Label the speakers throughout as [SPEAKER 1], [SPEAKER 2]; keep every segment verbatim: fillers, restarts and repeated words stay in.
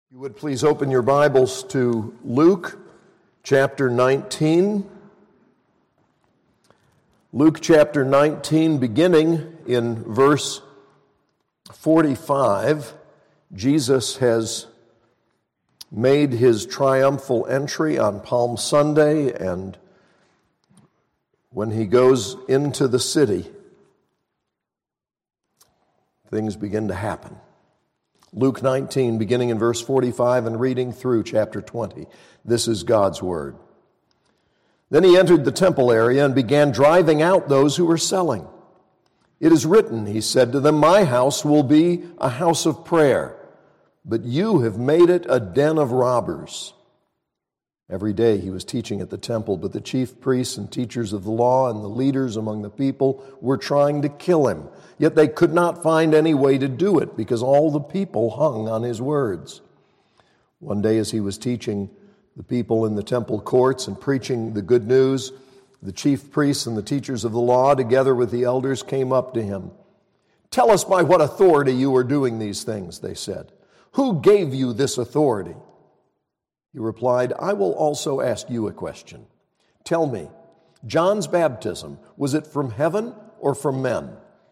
[SPEAKER 1] You would please open your Bibles to Luke chapter nineteen. Luke chapter nineteen, beginning in verse forty-five. Jesus has made his triumphal entry on Palm Sunday, and when he goes into the city, things begin to happen. Luke nineteen, beginning in verse forty-five and reading through chapter twenty. This is God's word. Then he entered the temple area and began driving out those who were selling. "It is written," he said to them, "My house will be a house of prayer, but you have made it a den of robbers." Every day he was teaching at the temple, but the chief priests and teachers of the law and the leaders among the people were trying to kill him. Yet they could not find any way to do it because all the people hung on his words. One day as he was teaching the people in the temple courts and preaching the good news, the chief priests and the teachers of the law, together with the elders, came up to him. "Tell us by what authority you are doing these things," they said. "Who gave you this authority?" He replied, "I will also ask you a question. Tell me, John's baptism, was it from heaven or from men?"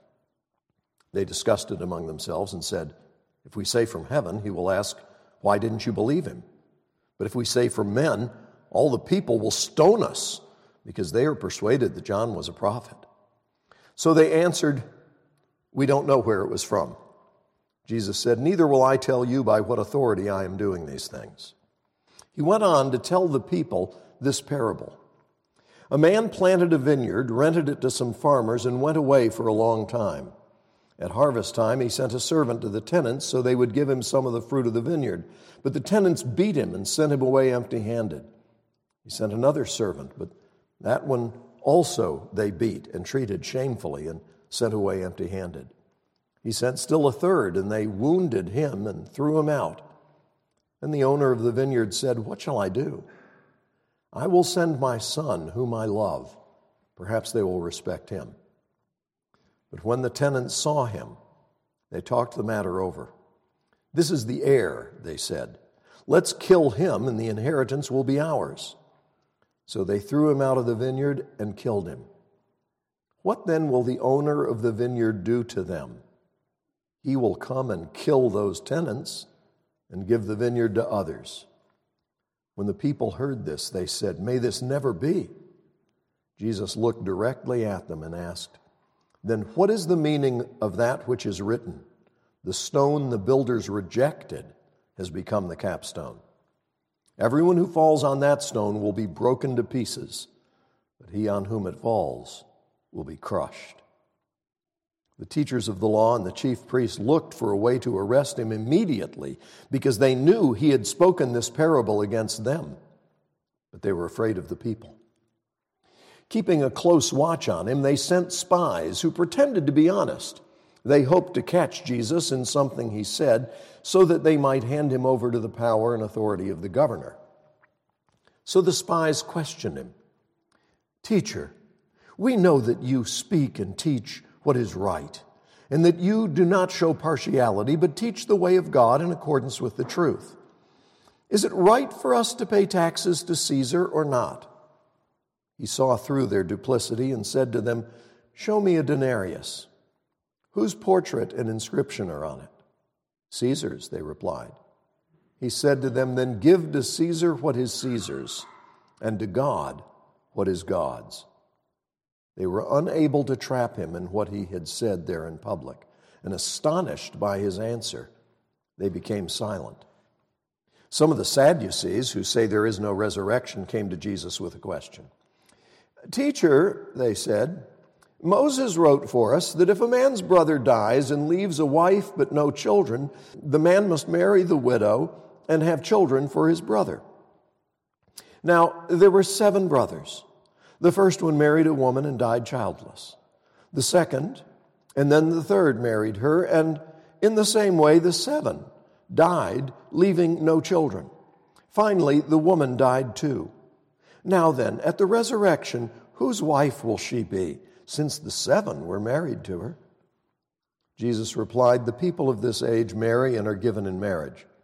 [SPEAKER 1] They discussed it among themselves and said, "If we say from heaven, he will ask, 'Why didn't you believe him?' But if we say from men, all the people will stone us because they are persuaded that John was a prophet." So they answered, "We don't know where it was from." Jesus said, "Neither will I tell you by what authority I am doing these things." He went on to tell the people this parable. "A man planted a vineyard, rented it to some farmers, and went away for a long time. At harvest time, he sent a servant to the tenants so they would give him some of the fruit of the vineyard. But the tenants beat him and sent him away empty-handed. He sent another servant, but that one also they beat and treated shamefully and sent away empty-handed. He sent still a third, and they wounded him and threw him out. Then the owner of the vineyard said, 'What shall I do? I will send my son, whom I love. Perhaps they will respect him.' But when the tenants saw him, they talked the matter over. 'This is the heir,' they said. 'Let's kill him, and the inheritance will be ours.' So they threw him out of the vineyard and killed him. What then will the owner of the vineyard do to them? He will come and kill those tenants and give the vineyard to others." When the people heard this, they said, "May this never be." Jesus looked directly at them and asked, "Then what is the meaning of that which is written? The stone the builders rejected has become the capstone. Everyone who falls on that stone will be broken to pieces, but he on whom it falls will be crushed." The teachers of the law and the chief priests looked for a way to arrest him immediately because they knew he had spoken this parable against them, but they were afraid of the people. Keeping a close watch on him, they sent spies who pretended to be honest. They hoped to catch Jesus in something he said so that they might hand him over to the power and authority of the governor. So the spies questioned him. "Teacher, we know that you speak and teach what is right, and that you do not show partiality, but teach the way of God in accordance with the truth. Is it right for us to pay taxes to Caesar or not?" He saw through their duplicity and said to them, "Show me a denarius. Whose portrait and inscription are on it?" "Caesar's," they replied. He said to them, "Then give to Caesar what is Caesar's, and to God what is God's." They were unable to trap him in what he had said there in public, and astonished by his answer, they became silent. Some of the Sadducees, who say there is no resurrection, came to Jesus with a question. "Teacher," they said, "Moses wrote for us that if a man's brother dies and leaves a wife but no children, the man must marry the widow and have children for his brother. Now, there were seven brothers. The first one married a woman and died childless. The second, and then the third married her, and in the same way the seven died, leaving no children. Finally, the woman died too. Now then, at the resurrection, whose wife will she be, since the seven were married to her?" Jesus replied, "The people of this age marry and are given in marriage,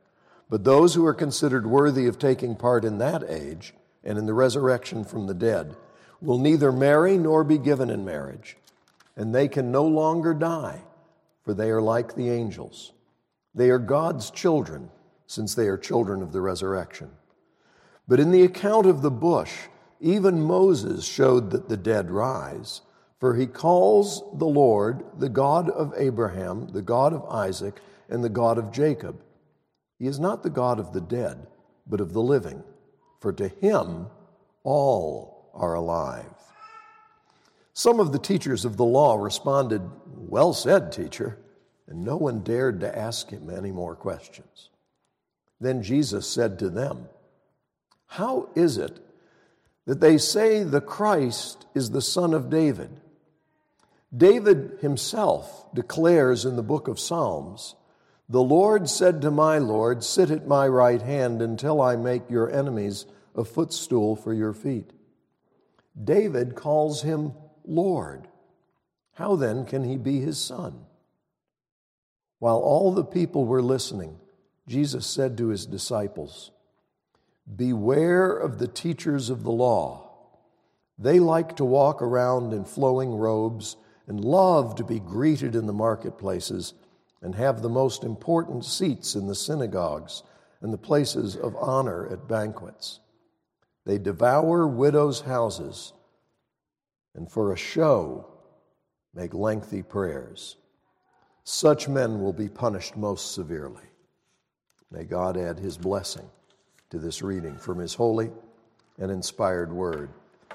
[SPEAKER 1] But those who are considered worthy of taking part in that age and in the resurrection from the dead will neither marry nor be given in marriage, and they can no longer die, for they are like the angels. They are God's children, since they are children of the resurrection. But in the account of the bush, even Moses showed that the dead rise, for he calls the Lord the God of Abraham, the God of Isaac, and the God of Jacob. He is not the God of the dead, but of the living, for to him all are alive. Some of the teachers of the law responded, "Well said, teacher," and no one dared to ask him any more questions. Then Jesus said to them, "How is it that they say the Christ is the son of David? David himself declares in the book of Psalms, 'The Lord said to my Lord, sit at my right hand until I make your enemies a footstool for your feet.' David calls him Lord. How then can he be his son?" While all the people were listening, Jesus said to his disciples, "Beware of the teachers of the law. They like to walk around in flowing robes and love to be greeted in the marketplaces and have the most important seats in the synagogues and the places of honor at banquets. They devour widows' houses and for a show make lengthy prayers. Such men will be punished most severely." May God add his blessing to this reading from his holy and inspired word.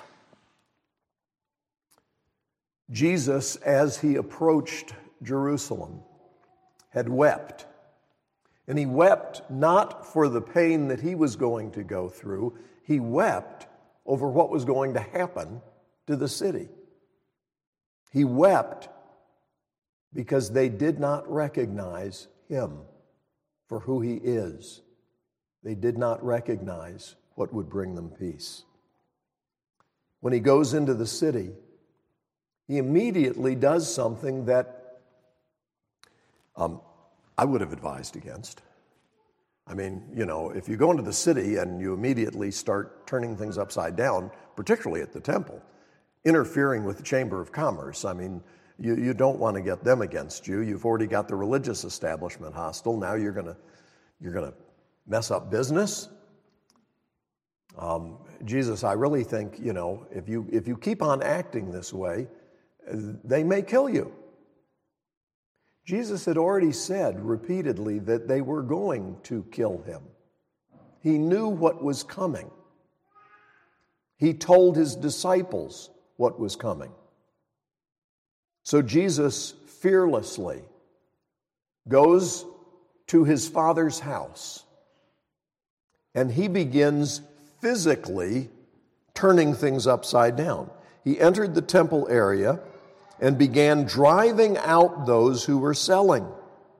[SPEAKER 1] Jesus, as he approached Jerusalem, had wept. And he wept not for the pain that he was going to go through. He wept over what was going to happen to the city. He wept because they did not recognize him for who he is. They did not recognize what would bring them peace. When he goes into the city, he immediately does something that um, I would have advised against. I mean, you know, if you go into the city and you immediately start turning things upside down, particularly at the temple, interfering with the Chamber of Commerce, I mean, you, you don't want to get them against you. You've already got the religious establishment hostile. Now you're gonna you're gonna mess up business. Um, Jesus, I really think, you know, if you if you keep on acting this way, they may kill you. Jesus had already said repeatedly that they were going to kill him. He knew what was coming. He told his disciples what was coming. So Jesus fearlessly goes to his Father's house, and he begins physically turning things upside down. He entered the temple area and began driving out those who were selling.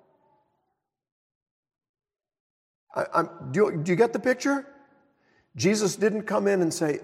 [SPEAKER 1] I, I'm, do, you, do you get the picture? Jesus didn't come in and say,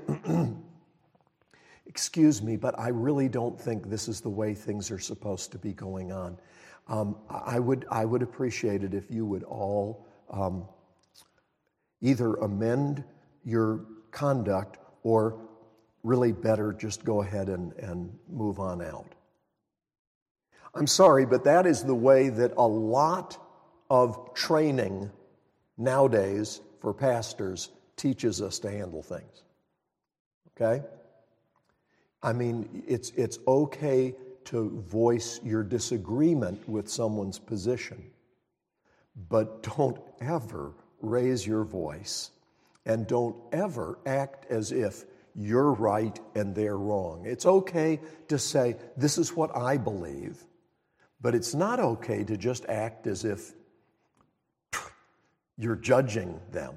[SPEAKER 1] "Excuse me, but I really don't think this is the way things are supposed to be going on. Um, I would I would appreciate it if you would all um, either amend your conduct or really better just go ahead and, and move on out." I'm sorry, but that is the way that a lot of training nowadays for pastors teaches us to handle things. Okay? I mean, it's it's okay to voice your disagreement with someone's position, but don't ever raise your voice and don't ever act as if you're right and they're wrong. It's okay to say, "This is what I believe," but it's not okay to just act as if you're judging them.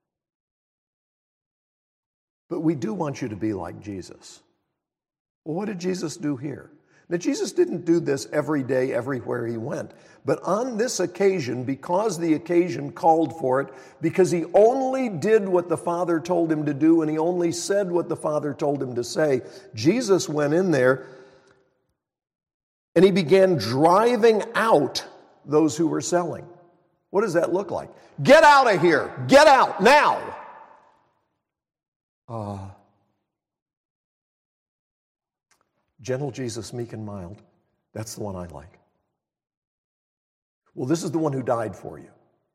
[SPEAKER 1] But we do want you to be like Jesus. Well, what did Jesus do here? Now, Jesus didn't do this every day, everywhere he went. But on this occasion, because the occasion called for it, because he only did what the Father told him to do and he only said what the Father told him to say, Jesus went in there and he began driving out those who were selling. What does that look like? Get out of here. Get out now. Uh, gentle Jesus, meek and mild. That's the one I like. Well, this is the one who died for you.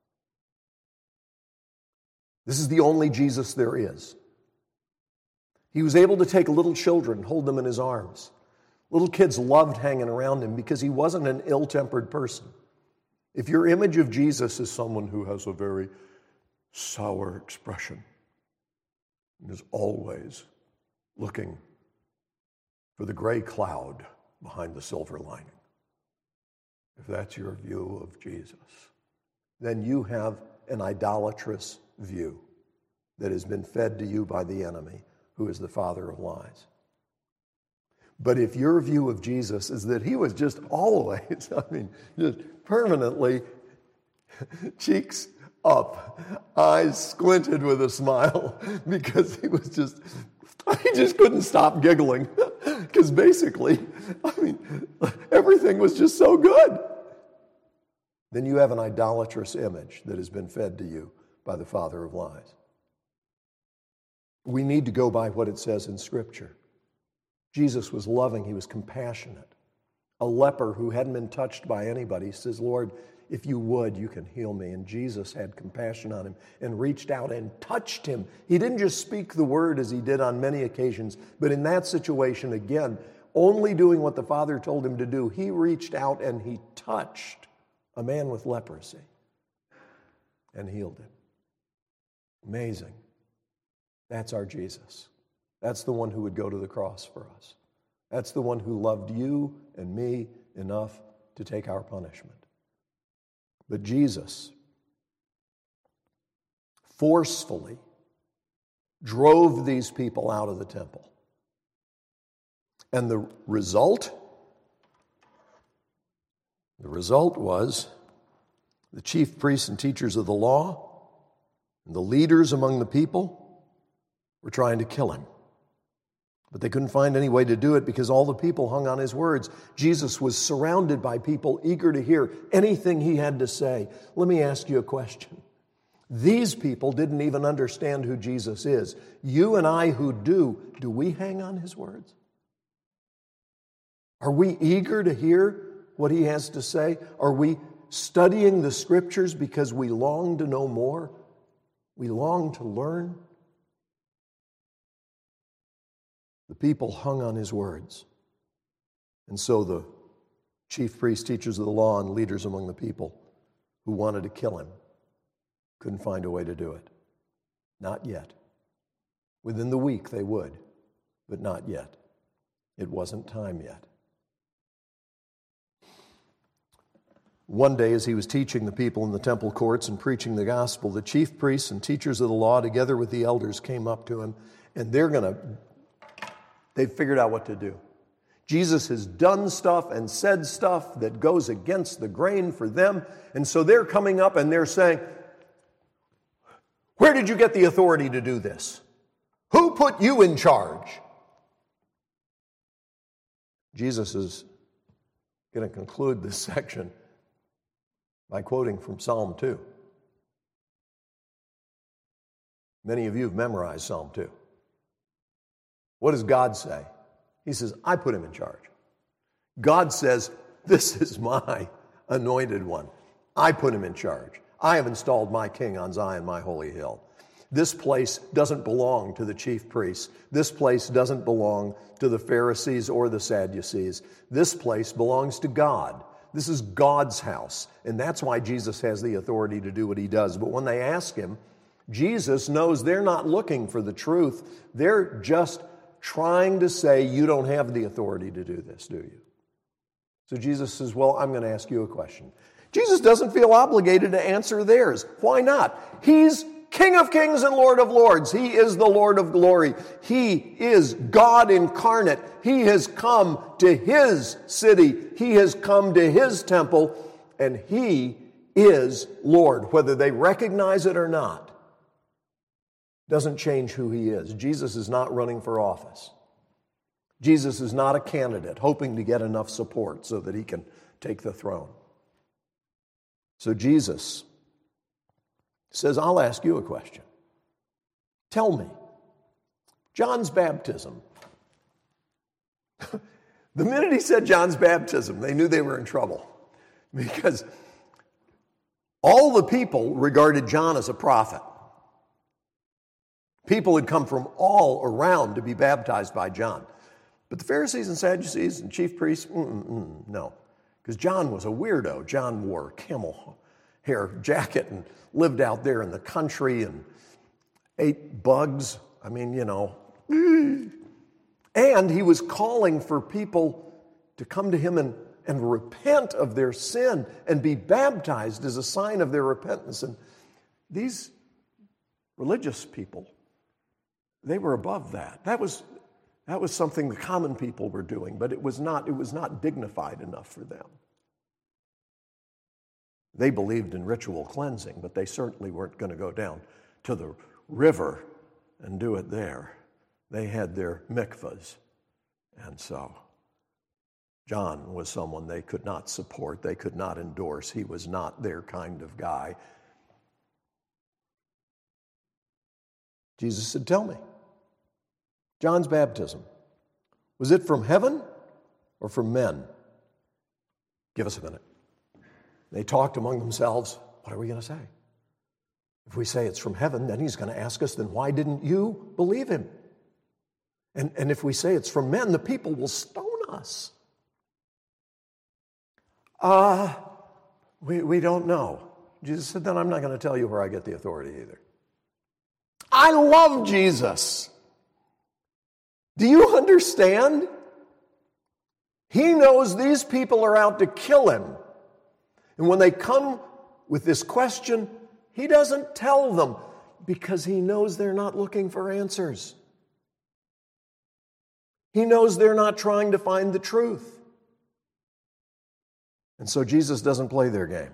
[SPEAKER 1] This is the only Jesus there is. He was able to take little children, hold them in his arms. Little kids loved hanging around him because he wasn't an ill-tempered person. If your image of Jesus is someone who has a very sour expression and is always looking for the gray cloud behind the silver lining, if that's your view of Jesus, then you have an idolatrous view that has been fed to you by the enemy, who is the father of lies. But if your view of Jesus is that he was just always, I mean, just permanently cheeks up, eyes squinted with a smile, because he was just, he just couldn't stop giggling. Because basically, I mean, everything was just so good. Then you have an idolatrous image that has been fed to you by the father of lies. We need to go by what it says in Scripture. Jesus was loving. He was compassionate. A leper who hadn't been touched by anybody says, Lord, if you would, you can heal me. And Jesus had compassion on him and reached out and touched him. He didn't just speak the word as he did on many occasions, but in that situation, again, only doing what the Father told him to do, he reached out and he touched a man with leprosy and healed him. Amazing. That's our Jesus. That's the one who would go to the cross for us. That's the one who loved you and me enough to take our punishment. But Jesus forcefully drove these people out of the temple. And the result, the result was the chief priests and teachers of the law and the leaders among the people were trying to kill him. But they couldn't find any way to do it because all the people hung on his words. Jesus was surrounded by people eager to hear anything he had to say. Let me ask you a question. These people didn't even understand who Jesus is. You and I who do, do we hang on his words? Are we eager to hear what he has to say? Are we studying the Scriptures because we long to know more? We long to learn? The people hung on his words. And so the chief priests, teachers of the law, and leaders among the people who wanted to kill him couldn't find a way to do it. Not yet. Within the week they would, but not yet. It wasn't time yet. One day, as he was teaching the people in the temple courts and preaching the gospel, the chief priests and teachers of the law, together with the elders, came up to him, and they're going to They've figured out what to do. Jesus has done stuff and said stuff that goes against the grain for them. And so they're coming up and they're saying, where did you get the authority to do this? Who put you in charge? Jesus is going to conclude this section by quoting from Psalm two. Many of you have memorized Psalm two. What does God say? He says, I put him in charge. God says, this is my anointed one. I put him in charge. I have installed my king on Zion, my holy hill. This place doesn't belong to the chief priests. This place doesn't belong to the Pharisees or the Sadducees. This place belongs to God. This is God's house. And that's why Jesus has the authority to do what he does. But when they ask him, Jesus knows they're not looking for the truth. They're just trying to say, you don't have the authority to do this, do you? So Jesus says, well, I'm going to ask you a question. Jesus doesn't feel obligated to answer theirs. Why not? He's King of kings and Lord of lords. He is the Lord of glory. He is God incarnate. He has come to his city. He has come to his temple, and he is Lord, whether they recognize it or not. Doesn't change who he is. Jesus is not running for office. Jesus is not a candidate hoping to get enough support so that he can take the throne. So Jesus says, I'll ask you a question. Tell me, John's baptism. The minute he said John's baptism, they knew they were in trouble, because all the people regarded John as a prophet. People had come from all around to be baptized by John. But the Pharisees and Sadducees and chief priests, mm-mm, no. Because John was a weirdo. John wore a camel hair jacket and lived out there in the country and ate bugs. I mean, you know. And he was calling for people to come to him and, and repent of their sin and be baptized as a sign of their repentance. And these religious people, they were above that. That was, that was something the common people were doing, but it was not, it was not dignified enough for them. They believed in ritual cleansing, but they certainly weren't going to go down to the river and do it there. They had their mikvahs. And so John was someone they could not support, they could not endorse. He was not their kind of guy. Jesus said, tell me, John's baptism, was it from heaven or from men? Give us a minute. They talked among themselves, what are we going to say? If we say it's from heaven, then he's going to ask us, then why didn't you believe him? And, and if we say it's from men, the people will stone us. Uh, we, we don't know. Jesus said, then I'm not going to tell you where I get the authority either. I love Jesus. Do you understand? He knows these people are out to kill him. And when they come with this question, he doesn't tell them because he knows they're not looking for answers. He knows they're not trying to find the truth. And so Jesus doesn't play their game.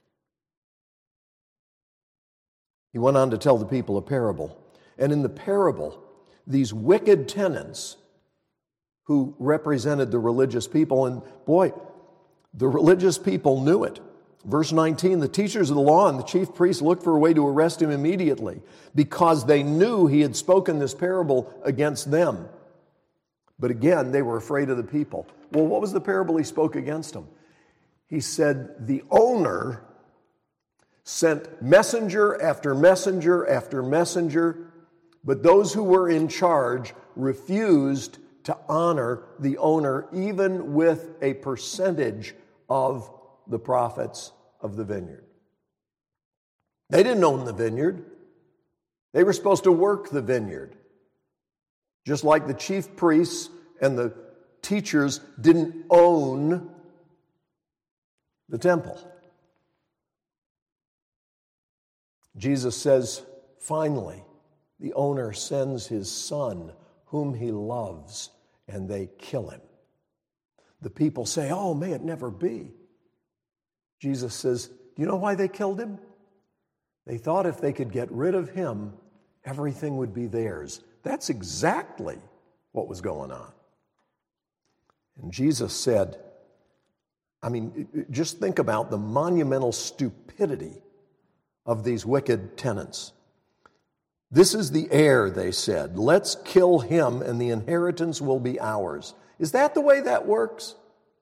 [SPEAKER 1] He went on to tell the people a parable. And in the parable, these wicked tenants who represented the religious people, and boy, the religious people knew it. Verse nineteen, the teachers of the law and the chief priests looked for a way to arrest him immediately because they knew he had spoken this parable against them. But again, they were afraid of the people. Well, what was the parable he spoke against them? He said the owner sent messenger after messenger after messenger, but those who were in charge refused to honor the owner even with a percentage of the profits of the vineyard. They didn't own the vineyard. They were supposed to work the vineyard. Just like the chief priests and the teachers didn't own the temple. Jesus says, finally, the owner sends his son, whom he loves, and they kill him. The people say, oh, may it never be. Jesus says, do you know why they killed him? They thought if they could get rid of him, everything would be theirs. That's exactly what was going on. And Jesus said, I mean, just think about the monumental stupidity of these wicked tenants. This is the heir, they said. Let's kill him and the inheritance will be ours. Is that the way that works?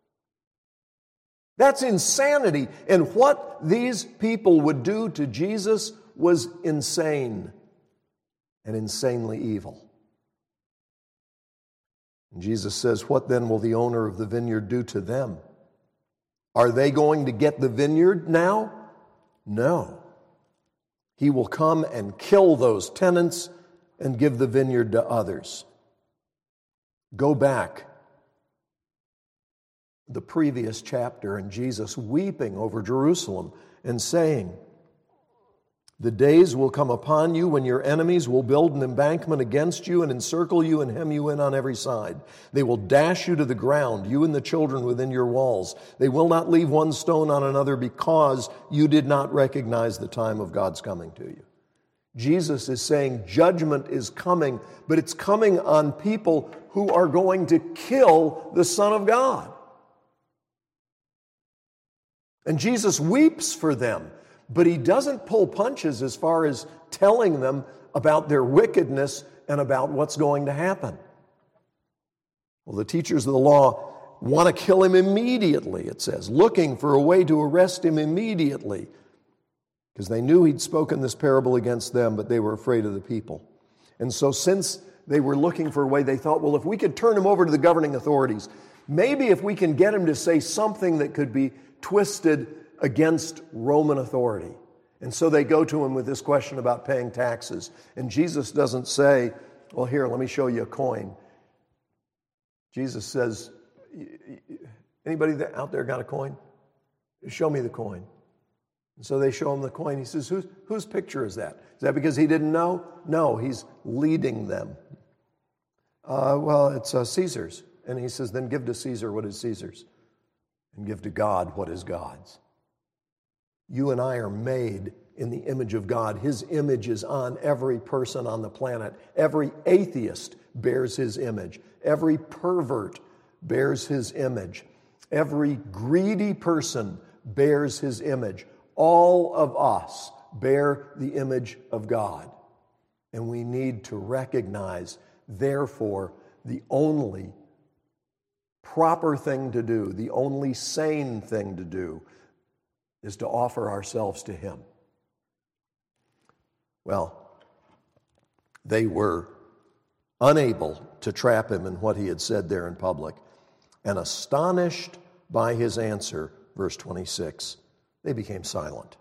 [SPEAKER 1] That's insanity. And what these people would do to Jesus was insane and insanely evil. And Jesus says, what then will the owner of the vineyard do to them? Are they going to get the vineyard now? No. He will come and kill those tenants and give the vineyard to others. Go back the previous chapter and Jesus weeping over Jerusalem and saying, the days will come upon you when your enemies will build an embankment against you and encircle you and hem you in on every side. They will dash you to the ground, you and the children within your walls. They will not leave one stone on another because you did not recognize the time of God's coming to you. Jesus is saying judgment is coming, but it's coming on people who are going to kill the Son of God. And Jesus weeps for them. but he doesn't pull punches as far as telling them about their wickedness and about what's going to happen. Well, the teachers of the law want to kill him immediately, it says, looking for a way to arrest him immediately, because they knew he'd spoken this parable against them, but they were afraid of the people. And so since they were looking for a way, they thought, well, if we could turn him over to the governing authorities, maybe if we can get him to say something that could be twisted against Roman authority. And so they go to him with this question about paying taxes. And Jesus doesn't say, well, here, let me show you a coin. Jesus says, anybody out there got a coin? Show me the coin. And so they show him the coin. He says, Whose, whose picture is that? Is that because he didn't know? No, he's leading them. Uh, well, it's uh, Caesar's. And he says, then give to Caesar what is Caesar's, and give to God what is God's. You and I are made in the image of God. His image is on every person on the planet. Every atheist bears his image. Every pervert bears his image. Every greedy person bears his image. All of us bear the image of God. And we need to recognize, therefore, the only proper thing to do, the only sane thing to do, is to offer ourselves to him. Well, they were unable to trap him in what he had said there in public, and astonished by his answer, verse twenty-six, they became silent.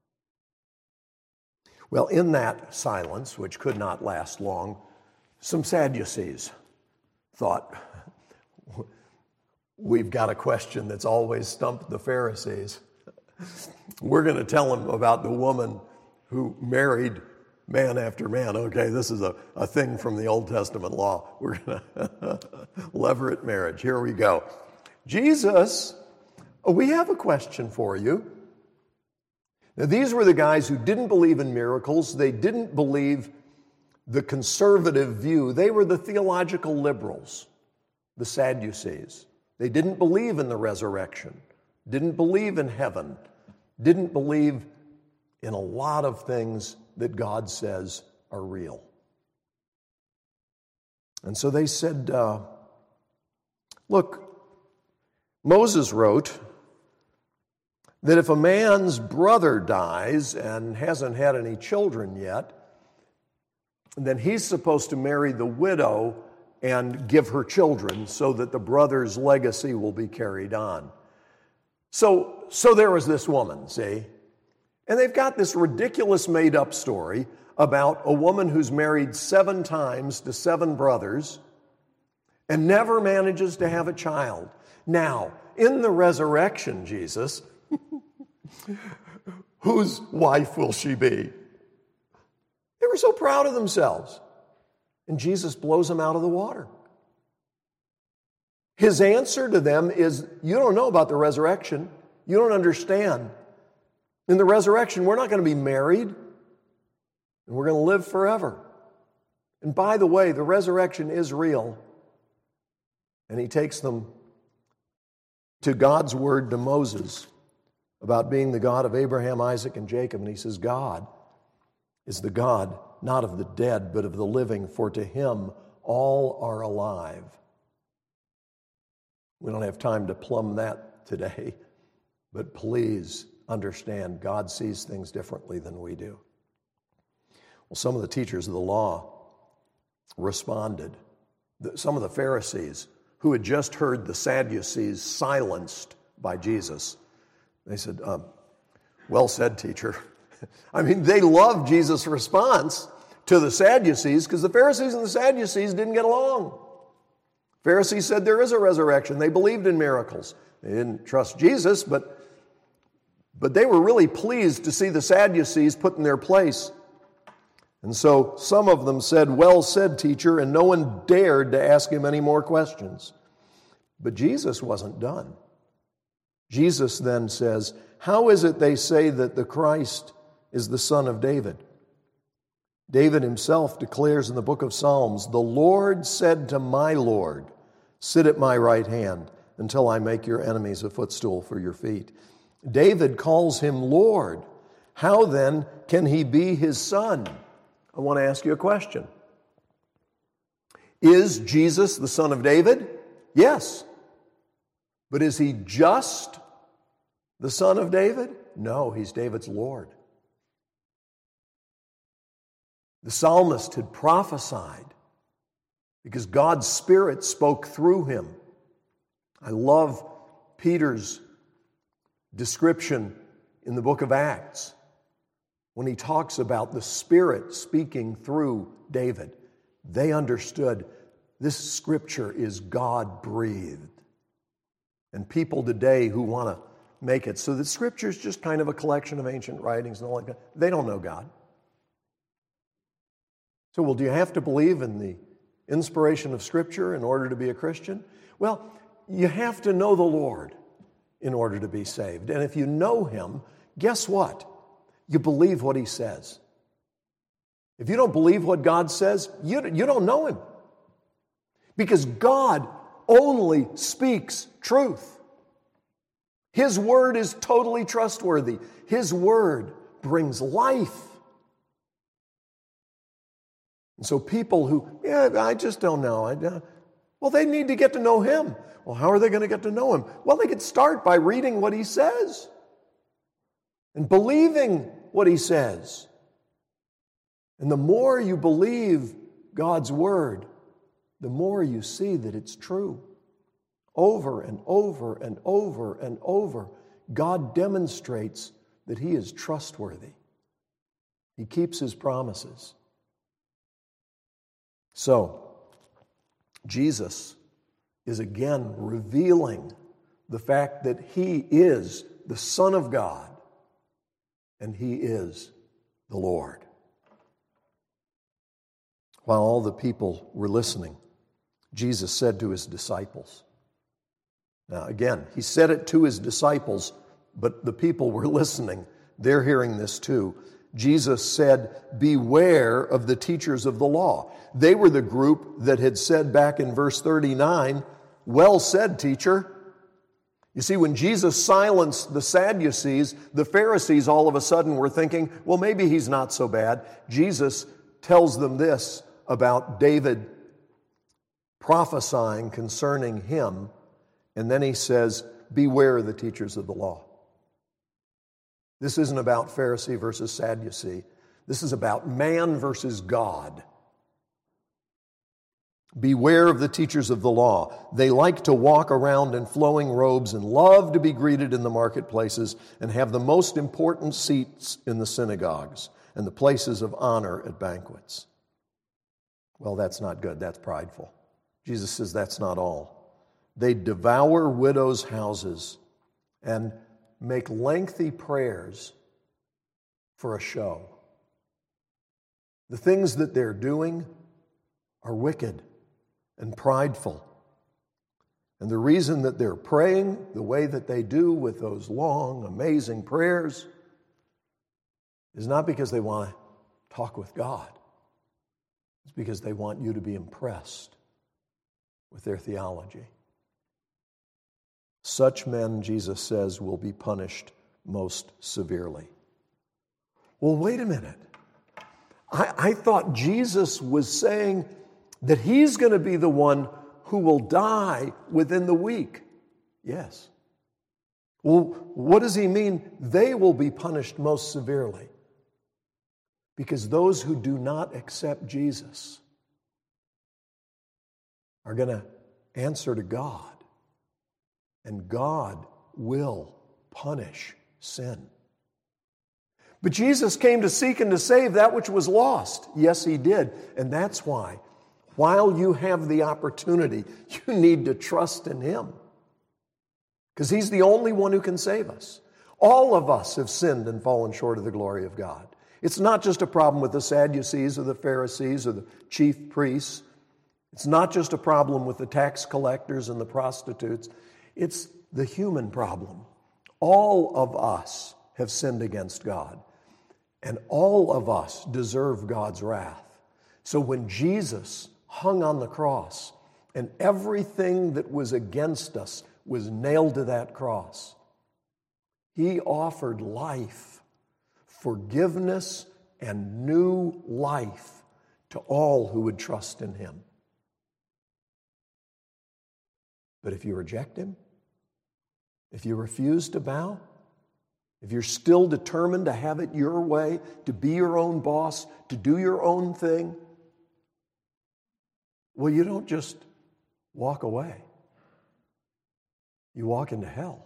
[SPEAKER 1] Well, in that silence, which could not last long, some Sadducees thought, we've got a question that's always stumped the Pharisees. We're going to tell them about the woman who married man after man. Okay, this is a, a thing from the Old Testament law. We're going to levirate marriage. Here we go. Jesus, we have a question for you. Now, these were the guys who didn't believe in miracles. They didn't believe the conservative view. They were the theological liberals, the Sadducees. They didn't believe in the resurrection, didn't believe in heaven, didn't believe in a lot of things that God says are real. And so they said, uh, look, Moses wrote that if a man's brother dies and hasn't had any children yet, then he's supposed to marry the widow and give her children so that the brother's legacy will be carried on. So, so there was this woman, see? And they've got this ridiculous made-up story about a woman who's married seven times to seven brothers and never manages to have a child. Now, in the resurrection, Jesus, whose wife will she be? They were so proud of themselves. And Jesus blows them out of the water. His answer to them is, you don't know about the resurrection. You don't understand. In the resurrection, we're not going to be married, and we're going to live forever. And by the way, the resurrection is real. And he takes them to God's word to Moses about being the God of Abraham, Isaac, and Jacob. And he says, God is the God not of the dead, but of the living, for to him all are alive. We don't have time to plumb that today, but please understand, God sees things differently than we do. Well, some of the teachers of the law responded. Some of the Pharisees, who had just heard the Sadducees silenced by Jesus, they said, um, well said, teacher. I mean, they loved Jesus' response to the Sadducees because the Pharisees and the Sadducees didn't get along. Pharisees said there is a resurrection. They believed in miracles. They didn't trust Jesus, but, but they were really pleased to see the Sadducees put in their place. And so some of them said, well said, teacher, and no one dared to ask him any more questions. But Jesus wasn't done. Jesus then says, how is it they say that the Christ is the son of David? David himself declares in the book of Psalms, the Lord said to my Lord, sit at my right hand until I make your enemies a footstool for your feet. David calls him Lord. How then can he be his son? I want to ask you a question. Is Jesus the son of David? Yes. But is he just the son of David? No, he's David's Lord. The psalmist had prophesied because God's Spirit spoke through him. I love Peter's description in the book of Acts when he talks about the Spirit speaking through David. They understood this Scripture is God-breathed. And people today who want to make it so that Scripture is just kind of a collection of ancient writings and all like that, they don't know God. So, well, do you have to believe in the inspiration of Scripture in order to be a Christian? Well, you have to know the Lord in order to be saved. And if you know Him, guess what? You believe what He says. If you don't believe what God says, you, you don't know Him. Because God only speaks truth. His word is totally trustworthy. His word brings life. And so people who, yeah, I just don't know. I, uh, well, they need to get to know Him. Well, how are they going to get to know Him? Well, they could start by reading what He says and believing what He says. And the more you believe God's word, the more you see that it's true. Over and over and over and over, God demonstrates that He is trustworthy. He keeps His promises. So, Jesus is again revealing the fact that He is the Son of God and He is the Lord. While all the people were listening, Jesus said to His disciples, now again, He said it to His disciples, but the people were listening. They're hearing this too. Jesus said, beware of the teachers of the law. They were the group that had said back in verse thirty-nine, well said, teacher. You see, when Jesus silenced the Sadducees, the Pharisees all of a sudden were thinking, well, maybe He's not so bad. Jesus tells them this about David prophesying concerning him, and then He says, beware of the teachers of the law. This isn't about Pharisee versus Sadducee. This is about man versus God. Beware of the teachers of the law. They like to walk around in flowing robes and love to be greeted in the marketplaces and have the most important seats in the synagogues and the places of honor at banquets. Well, that's not good. That's prideful. Jesus says that's not all. They devour widows' houses and make lengthy prayers for a show. The things that they're doing are wicked and prideful. And the reason that they're praying the way that they do with those long, amazing prayers is not because they want to talk with God. It's because they want you to be impressed with their theology. Such men, Jesus says, will be punished most severely. Well, wait a minute. I, I thought Jesus was saying that He's going to be the one who will die within the week. Yes. Well, what does He mean? They will be punished most severely. Because those who do not accept Jesus are going to answer to God. And God will punish sin. But Jesus came to seek and to save that which was lost. Yes, He did. And that's why, while you have the opportunity, you need to trust in Him. Because He's the only one who can save us. All of us have sinned and fallen short of the glory of God. It's not just a problem with the Sadducees or the Pharisees or the chief priests. It's not just a problem with the tax collectors and the prostitutes. It's the human problem. All of us have sinned against God, and all of us deserve God's wrath. So when Jesus hung on the cross, and everything that was against us was nailed to that cross, He offered life forgiveness and new life to all who would trust in him. But if you reject him, if you refuse to bow, if you're still determined to have it your way, to be your own boss, to do your own thing, well, you don't just walk away. You walk into hell.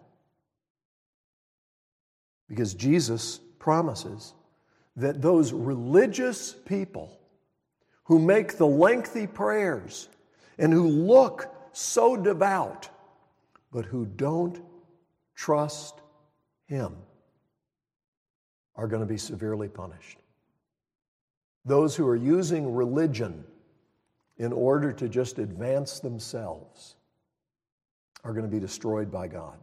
[SPEAKER 1] Because Jesus promises that those religious people who make the lengthy prayers and who look so devout, but who don't trust him, are going to be severely punished. Those who are using religion in order to just advance themselves are going to be destroyed by God.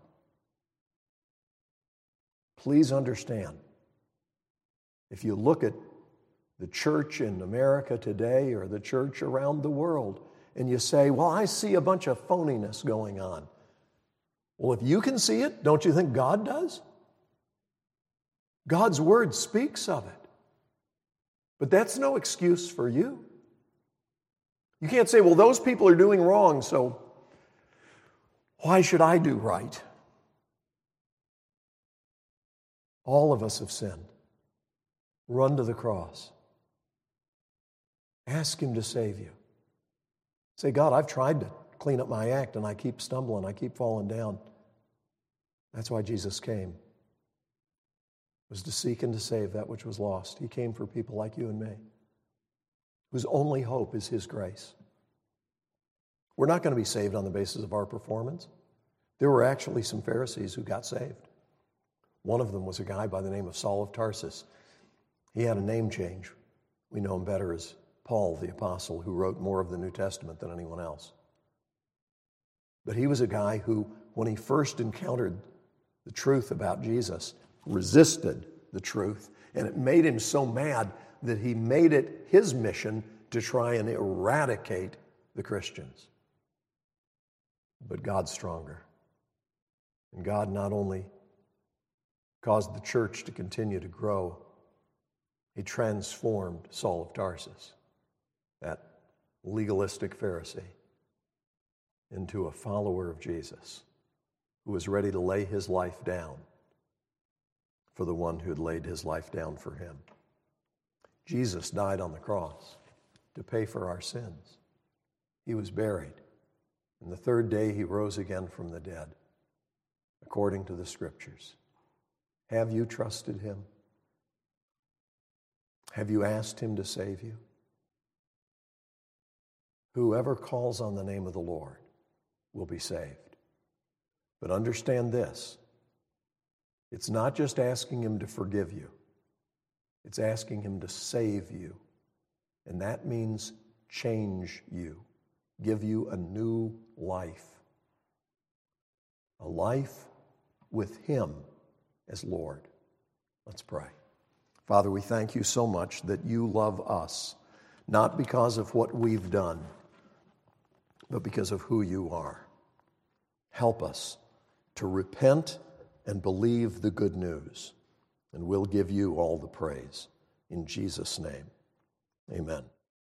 [SPEAKER 1] Please understand, if you look at the church in America today or the church around the world, and you say, well, I see a bunch of phoniness going on. Well, if you can see it, don't you think God does? God's word speaks of it. But that's no excuse for you. You can't say, well, those people are doing wrong, so why should I do right? All of us have sinned. Run to the cross. Ask him to save you. Say, God, I've tried to clean up my act and I keep stumbling, I keep falling down. That's why Jesus came. Was to seek and to save that which was lost. He came for people like you and me, whose only hope is his grace. We're not going to be saved on the basis of our performance. There were actually some Pharisees who got saved. One of them was a guy by the name of Saul of Tarsus. He had a name change. We know him better as Paul the Apostle, who wrote more of the New Testament than anyone else. But he was a guy who, when he first encountered the truth about Jesus, resisted the truth, and it made him so mad that he made it his mission to try and eradicate the Christians. But God's stronger. And God not only caused the church to continue to grow, he transformed Saul of Tarsus, that legalistic Pharisee, into a follower of Jesus who was ready to lay his life down for the one who had laid his life down for him. Jesus died on the cross to pay for our sins. He was buried, and the third day he rose again from the dead, according to the Scriptures. Have you trusted him? Have you asked him to save you? Whoever calls on the name of the Lord will be saved. But understand this, it's not just asking him to forgive you. It's asking him to save you. And that means change you, give you a new life. A life with him as Lord. Let's pray. Father, we thank you so much that you love us, not because of what we've done, but because of who you are. Help us to repent and believe the good news, and we'll give you all the praise. In Jesus' name, amen.